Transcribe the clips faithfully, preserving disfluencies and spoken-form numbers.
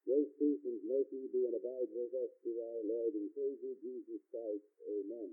Grace, peace, and mercy be and abide with us through our Lord and Savior Jesus Christ. Amen.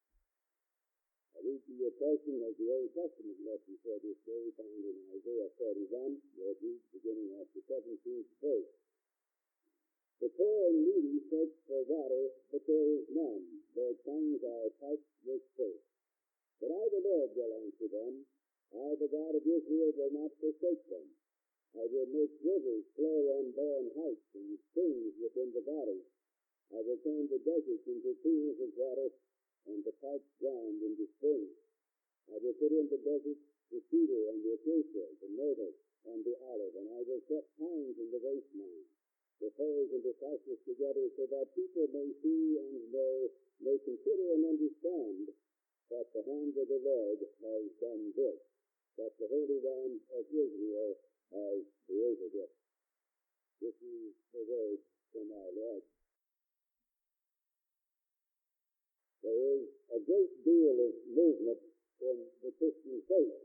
I read to you a portion of the Old Testament lesson for this day found in Isaiah forty-one, where it reads beginning at the seventeenth verse. The poor and needy search for water, but there is none. Their tongues are parched with thirst. But I, the Lord, will answer them. I, the God of Israel, will not forsake them. I will make rivers flow on barren heights and springs within the valleys. I will turn the deserts into pools of water and the parched ground into springs. I will put in the desert the cedar and the acacia, the myrtle and the olive, and I will set pines in the wasteland, the firs and the cypress together, so that people may see and know, may consider and understand that the hand of the Lord has done this, that the Holy One of Israel has created it. This is the word from our Lord. There is a great deal of movement in the Christian faith.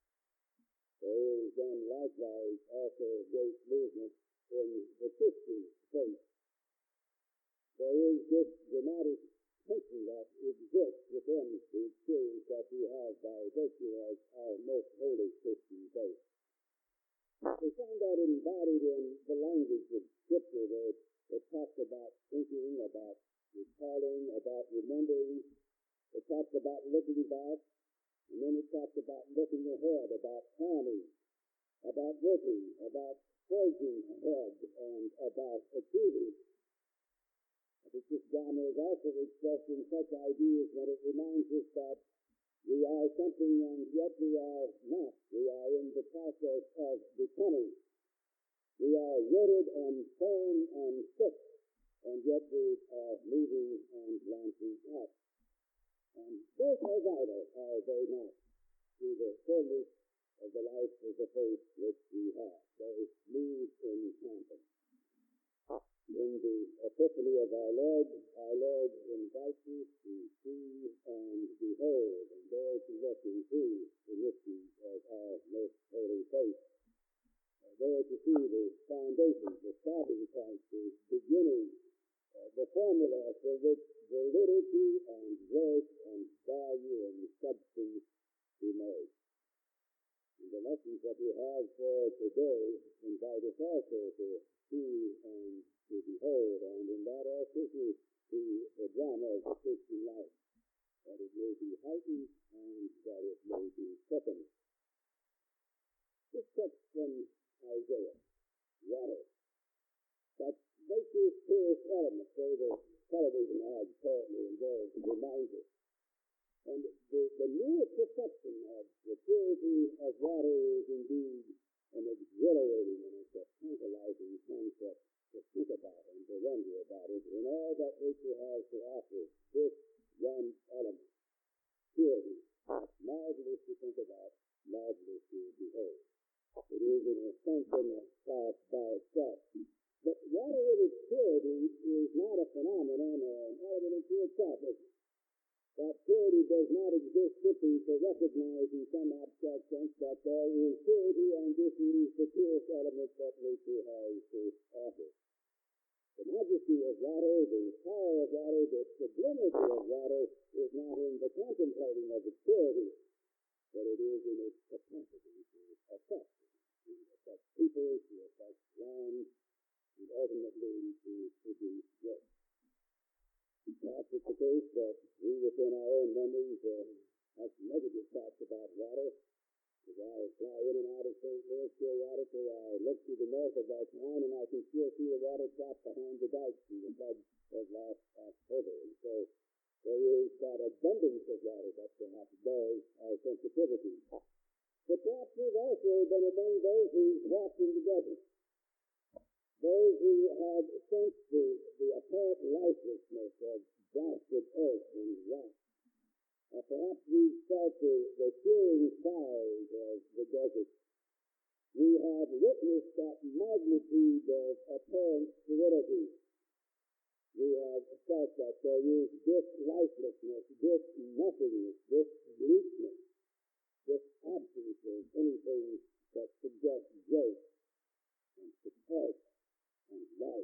There is then likewise also a great movement in the Christian faith. There is this dramatic tension that exists within the experience that we have by virtue of our most holy Christian faith. We find that embodied in the language of Scripture, where it talks about thinking, about recalling, about remembering. It talks about looking back, and then it talks about looking ahead, about planning, about working, about forging ahead, and about achieving. I think this drama is also expressed in such ideas that it reminds us that we are something and yet we are not. We are in the process of becoming. We are rooted and firm and fixed, and yet we are moving and launching out. And both are vital, are they not, to the fullness of the life of the faith which we have. They move in tandem. In the epiphany of our Lord, our Lord invites us to see and behold, and there to look into the mysteries of our most holy faith. Uh, there to see the foundation, the starting point, the beginning, uh, the formula for which validity and worth and value and substance emerge. And the lessons that we have for today invite us also to see and to behold, and in that also to the drama of the Christian life, that it may be heightened and that it may be quickened. This text from Isaiah, water, that nature's purest element, so the television ads apparently involved to remind us. And the, the mere perception of the purity of water is indeed an exhilarating and it's a tantalizing concept to think about and to wonder about it. In all that nature has to offer, this one element, purity, marvelous to think about, marvelous to behold. It is in a sense in a class by itself. But water in its purity is not a phenomenon or an element into itself. That purity does not exist simply to recognize in some abstract sense that there is purity and this is the purest element that nature has to offer. The majesty of water, the power of water, the sublimity of water is not in the contemplating of its purity, but it is in its capacity to affect, to affect people, to affect land, and ultimately to produce growth. Perhaps it's the case that we within our own memories uh, have some negative thoughts about water. As I fly in and out of Saint Louis periodically, I look to the north of our town and I can still see the water trap behind the dikes from the flood of last October. And so there is that abundance of water that perhaps dulls our sensitivity. But perhaps we've also been among those who walked in the desert. Those who have sensed the, the apparent lifelessness of blasted earth and rock. Uh, perhaps we've felt the, the searing fires of the desert. We have witnessed that magnitude of apparent sterility. We have felt that there is this lifelessness, this nothingness, this bleakness, this absence of anything that suggests growth and support and life.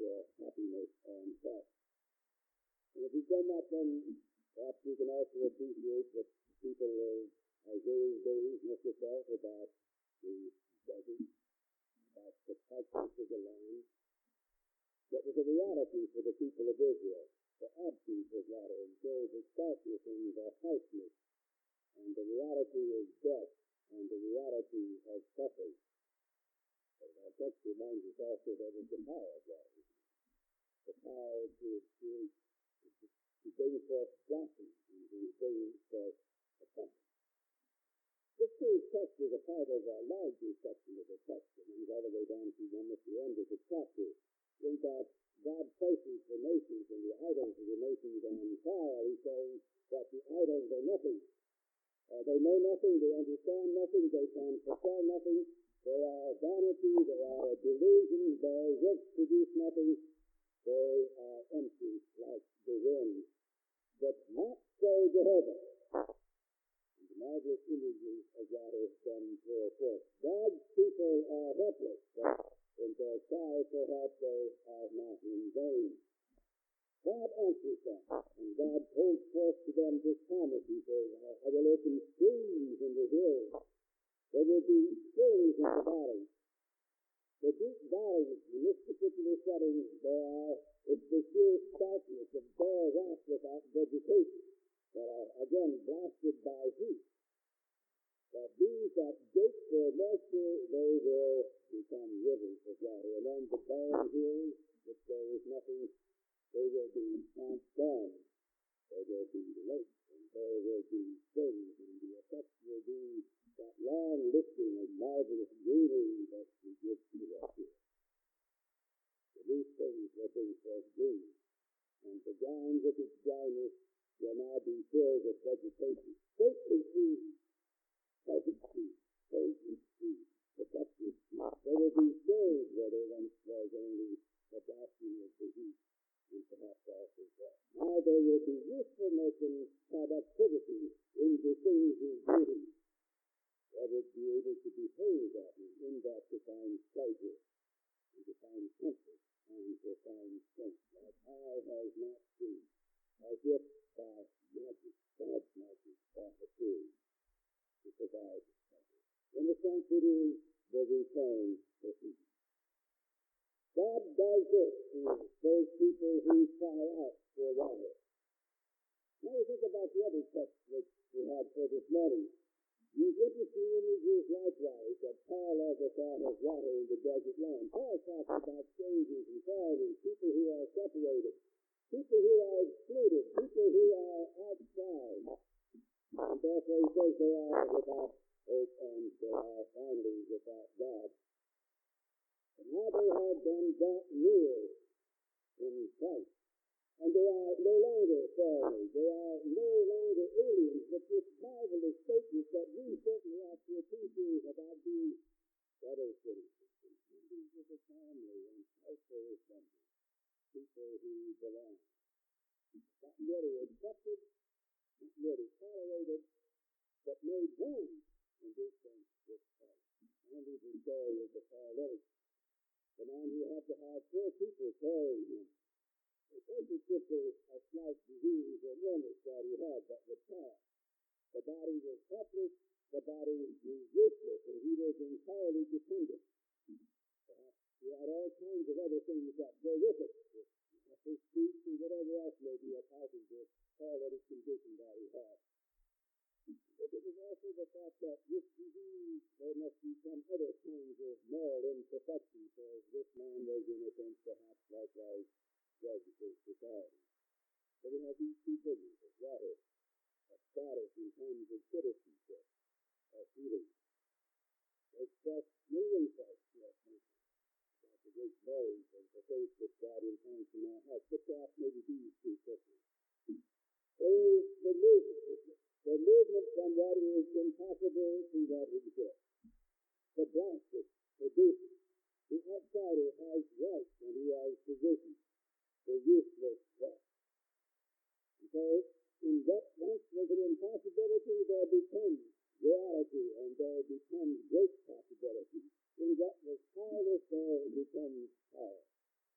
uh, happiness and health. And if you've done that, then perhaps you can also appreciate that people of Isaiah's days, not yourself, about the desert, about the parchment of the land. That was a reality for the people of Israel, the absence of water, and so the starkness and the harshness, and the reality of death, and the reality of suffering. But our text reminds us also that it's the power of water, the power to, to, to bring forth blossom, and to bring forth a plant. This third text is a part of a larger section of the text, and runs all the way down to almost the end of the chapter, in that God places the nations and the idols of the nations on trial. He says that the idols are nothing. Uh, they know nothing, they understand nothing, they can fulfill nothing. They are vanity, they are a delusion, their works produce nothing. They are empty like the wind. But not so Jehovah. And the marvelous images of water come forth. God's people are helpless, but in their cry for help they are not in vain. God answers them, and God holds forth to them this promise. He says, I will open streams in the hills. There will be springs in the valleys. The deep valleys in this particular setting, there are, it's the sheer starkness of bare rock without vegetation that are, again, blasted by heat. That these that gape for moisture, they will become rivers of water. And then the barren hills, which there is nothing, they will be transformed. There will be lakes, and there will be springs, and the effect will be that long listing of marvelous greenery that we give to us here. So these things will bring forth green, and the ground with its dryness will now be filled with vegetation. Stately trees, pleasant trees, fragrant trees, productive trees. There will be shade where there once was only the blasting of the heat, and perhaps also death. Now there will be usefulness and productivity in the things of beauty. That would be able to behold that, and in that to find pleasure, and to find comfort, and to find strength, that eye has not seen, as if by magic, God's magic, that appears to provide pleasure. In a sense, it is the return to Eden. God does this to those people who cry out for water. Now you think about the other text which we had for this morning. These interesting images likewise that parallel the thought of water in the desert land. Paul talks about strangers and foreigners, people who are separated, people who are excluded, people who are outside. And therefore he says they are without hope and they are finally without God. And now they have been brought near in Christ. And they are no longer foreigners. They are no longer aliens, but this marvelous statement that we certainly have to appreciate about being fellow citizens and members of the family and household members, people who belong. Not merely accepted, not merely tolerated, but made one in this sense with Christ. And there's the story of the paralytic, the man who had to have four people carrying him. It wasn't just a, a slight disease or illness that he had that would pass. The body was helpless, the body was useless, and he was entirely dependent. Perhaps he had all kinds of other things that go with it, his speech and whatever else may be a part of the paralytic condition that he had. But it was also the fact that this disease, there must be some other kinds of moral imperfection, so this man was in a sense perhaps likewise registered society. So we have these two figures of water, of status in terms of citizenship, of healing. They express many insights to us about the great glories and the faith that God implants in our hearts. But perhaps maybe these two figures. There is the movement, the movement from what is impossible to what exists. The blasted, produces. The outsider has rights and he has position. The useless death. And so, in what once was an impossibility, there becomes reality, and there becomes great possibility. In what was powerless, there becomes power.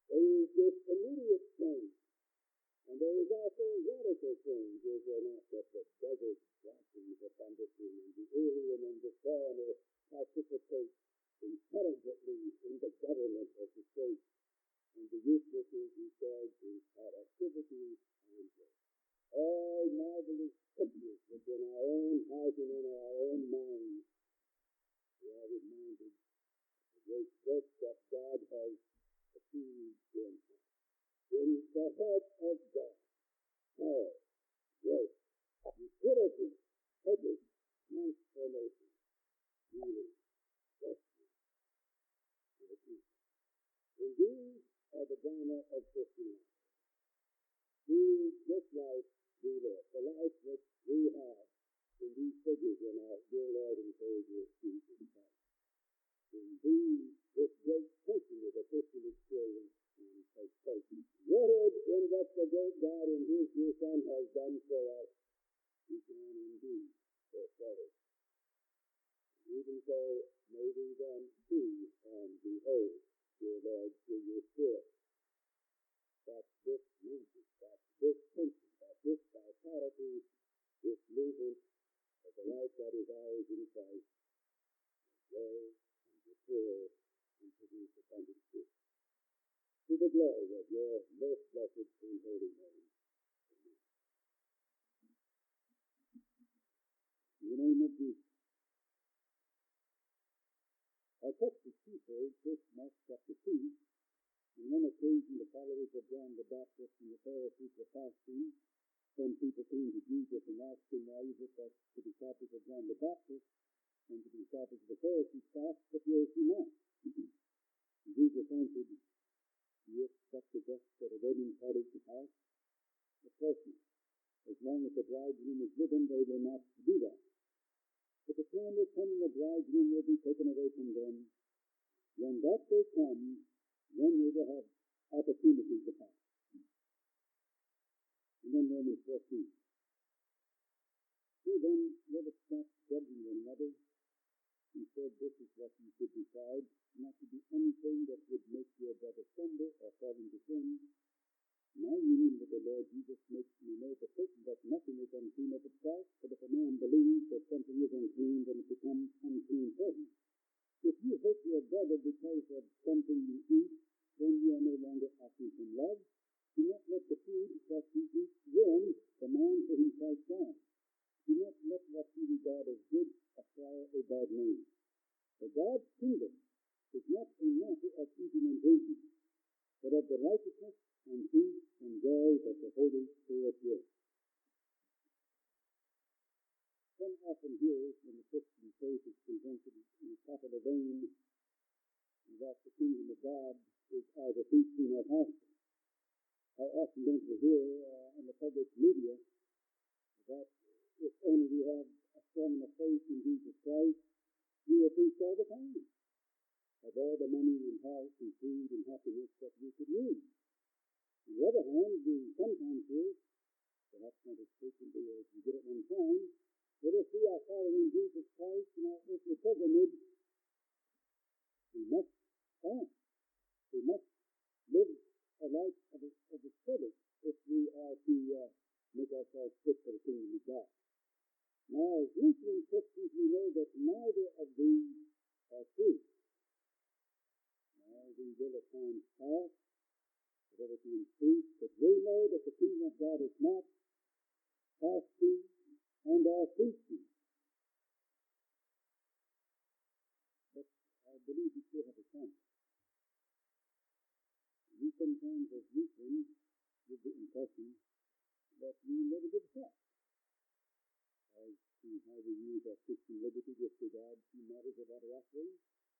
There is this immediate change. And there is also radical change, is there not, that the desert blossoms abundantly, and the alien and the foreigner participate intelligently in the government of the state, and the useless is restored to productivity and work. All marvelous pictures within our own heart and in our own minds. We are reminded of the great work that God has achieved in us. In the heart of God, power, grace, utility, purpose, transformation, healing, rescue, and achievement. And these are the drama of Christian life. Through this life we live, the life which we have in these figures in our dear Lord and Savior Jesus Christ. Indeed, this great tension of the Christian experience and takes place. Rooted in what the great God and His dear Son has done for us, we can indeed go forward. Even so, may we then see and behold, dear Lord, through your Spirit, that this movement, that this tension, that this vitality, this movement of the life that is ours in Christ, grow and mature and produce abundant fruit. To the glory of your most blessed and holy name. Amen. In the name of Jesus. Our text is twofold. First, Mark chapter two. On one occasion, the followers of John the Baptist and the Pharisees were fasting. Some people came to Jesus and asked him, why is it that the disciples of John the Baptist and the disciples of the Pharisees fast, but yours do not? Jesus answered, do you expect the guests at a wedding party to fast? Of course not. As long as the bridegroom is with them, they will not do that. But the time will come when the bridegroom will be taken away from them. When that day comes, then they will have opportunity to fast. And then Romans fourteen. So then, let us stop judging one another. Instead, this is what you should decide, not to do anything that would make your brother stumble or fall into sin. My union with the Lord Jesus makes me know for certain that nothing is unclean of itself, but if a man believes that something is unclean, then it becomes unclean for him. If you hate your brother because of something you eat, then you are no longer acting from love. Do not let the food that you eat ruin the man for whom Christ died. Do not let what you regard as good acquire a bad name. For God's kingdom is not a matter of eating and drinking, but of the righteousness and peace and joy that the Holy Spirit gives. One often hears when the Christian faith is presented in a capital vein that the kingdom of God is either preaching or fasting. I often don't hear uh, in the public media that if only we have a strong enough faith in Jesus Christ, we will preach all the time of all the money and house and food and happiness that we could use. On the other hand, we sometimes hear, perhaps not as frequently as we did at one time, that if we are following Jesus Christ in our earthly pilgrimage, we must fast. We must live a life of a, of a spirit if we are to uh, make ourselves fit for the kingdom of God. Now, as Lutheran Christians, we know that neither of these are true. Now, we will at times fast, at other times preach, but we know that the kingdom of God is not fasting and our preaching. But I believe we still have a chance. We sometimes, as Lutherans, give the impression that we never give thanks as to how we use our Christian liberty with regard to matters of our offering.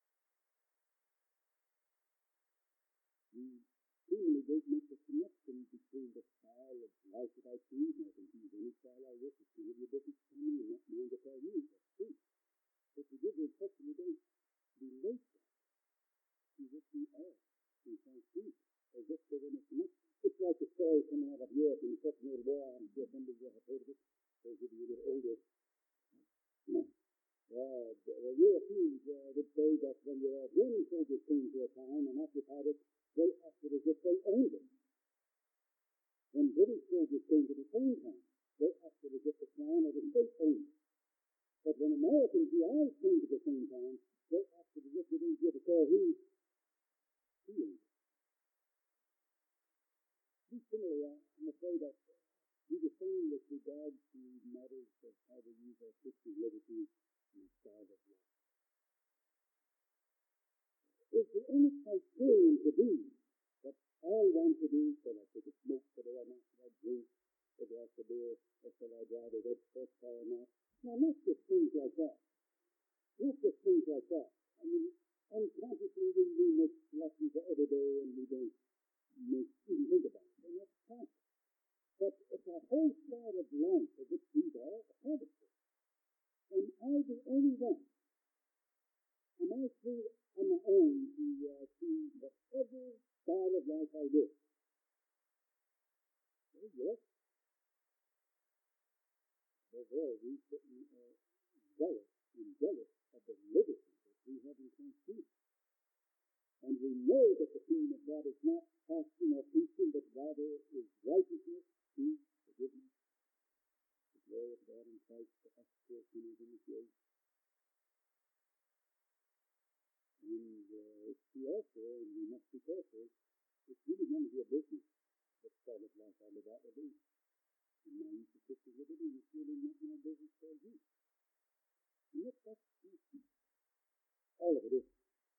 We seemingly don't make the connection between the style of life that I choose, and I can choose any style I wish. It's none of your business to me, and not mine to tell you. That's true. But we give the impression we don't relate that to what we are in Christ Jesus, as if there were no connection. It's like the story coming out of Europe in the Second World War. I'm sure some of you have heard of it. Those of you that are older. Uh, the Europeans uh, would say that when the German soldiers came to a town and occupied it, they acted as if they owned it. When British soldiers came to the same town, they acted as if the town or the state owned it. But when American G Is came to the same town, they acted as if they didn't give a care who he owned it. Similarly, I'm afraid that we the same with regard to matters of how to use our Christian liberty and style of life. Is there any criterion to do that I want to do? Shall I take a smoke? Shall I not? Shall I drink a glass of beer? Or shall I drive a red sports car or not? Now, not just things like that. Not just things like that. I mean, unconsciously we, we make selections every day and we don't make, even think about it. And that's fine. But it's a whole style of life of which these are habits. Am I the only one? Am I free on my own to uh, choose whatever style of life I live? Well, yes. Well, there we certainly are zealous and jealous of the liberty that we have in Christ Jesus. And we know that the kingdom of God is not fasting or feasting, but rather is righteousness, peace, forgiveness, the glory of God in Christ for us poor sinners in His grace. And uh, it's true also, and we must be careful, it's really none of your business what style of life I live out with you. And my use of Christian liberty is really not my business for you. And yet that's not all of it is.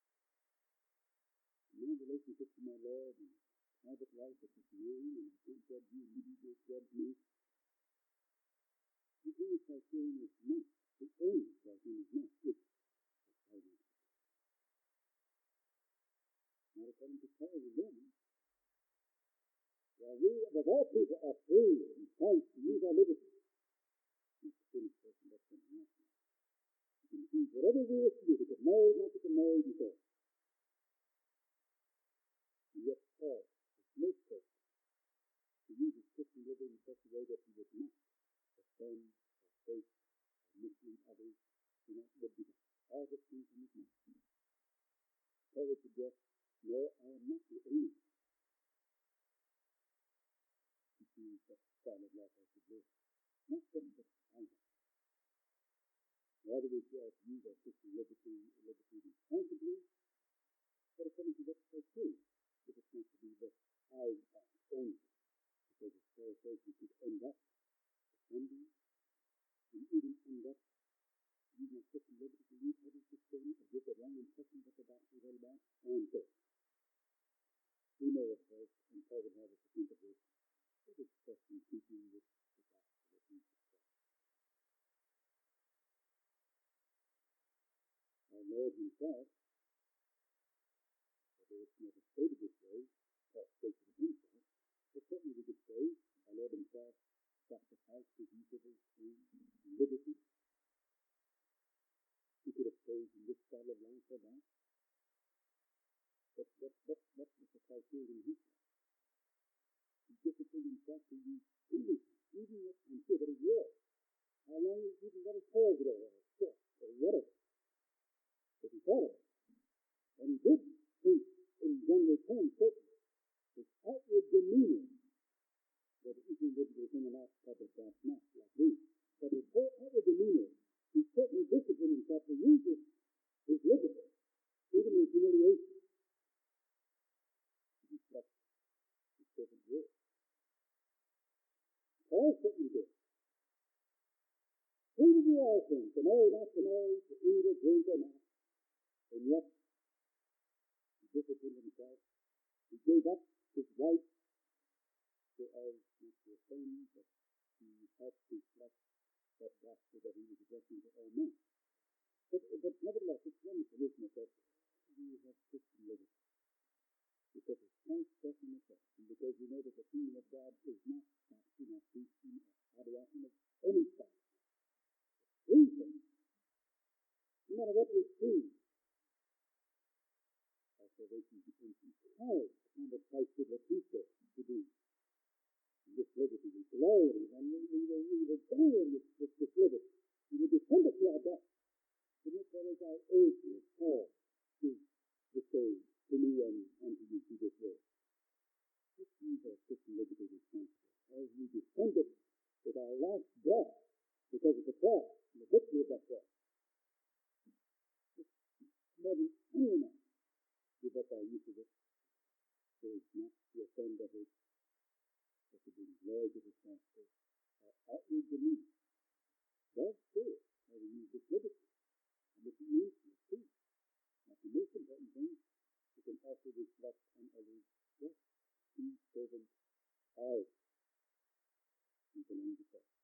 My relationship to my Lord and private life, which is mine, and I can't judge you, and you don't judge me. The only criterion is not, the only criterion is not, it's the silence. Not according to Paul again. While we, above all people, are free in Christ to use our liberty, it's the finished person, that's something else. You can choose whatever we wish to do, to get married, not to get married, and so on. And yet Paul is most careful to use his Christian liberty in such a way that he would not offend or fake or mislead others, and that would be all the things in his mouth. Paul would suggest, no, I am not the only one to choose that style of life I should live. Not just that I want. Rather, we try to use our Christian liberty, liberty responsibly, but according to what's so true, if it's not to be what I want only. Because as Paul says, you could end up offending and even end up using Christian liberty to lead others to sin or give the wrong impression of what the gospel is all about, and so we know, of course, and Paul would have us to think of this, it is just in keeping with the gospel of Jesus Christ. Our Lord Himself, although it's never stated this way, Paul states it himself, but certainly we could say our Lord Himself sacrificed His use of His own liberty. He could have chosen this style of life or that. But what, what, what was the criteria in His life? He disciplined Himself to use everything, even what I'm sure that He was. How long He even let His hair grow or His step or whatever. But He thought of it. And He did think in general terms, certainly, His outward demeanor, that He can live within an act public, that's not like we. But His whole outward demeanor, He certainly disciplined Himself to use His, his liberty, even in humiliation, to reflect His servant word. Paul certainly did. Free to do all things, to know, not to know, to eat or drink or not. And yet, He disciplined Himself. He gave up His right to us, not to offend, but to help reflect that gospel that He was addressing to all men. But, but nevertheless, it's wonderful, isn't it, that we have Christian liberty. Because it's Christ's death on the cross, and because we know that the kingdom of God is not fasting or feasting or adoration of any kind. Three things. No matter what we choose, our salvation becomes entirely upon what Christ did, what He said to do. And this liberty, we glory in it, and we, we, will, we will die in this, this, this liberty. And we depend upon our death. Submit that is our urgent call to the stage, to me and, and to you through this word. If we have Christian liberty responsible, as we defend it with our last breath because of the cross and the victory of that cross, more than anyone else, give up our use of it so as not to offend others, but to bring glory to His gospel. Our outward demeanor does show how we use this liberty and what it means to us too. Now, the most important thing, we can also reflect on others. Just be servant hearts. We belong to Christ.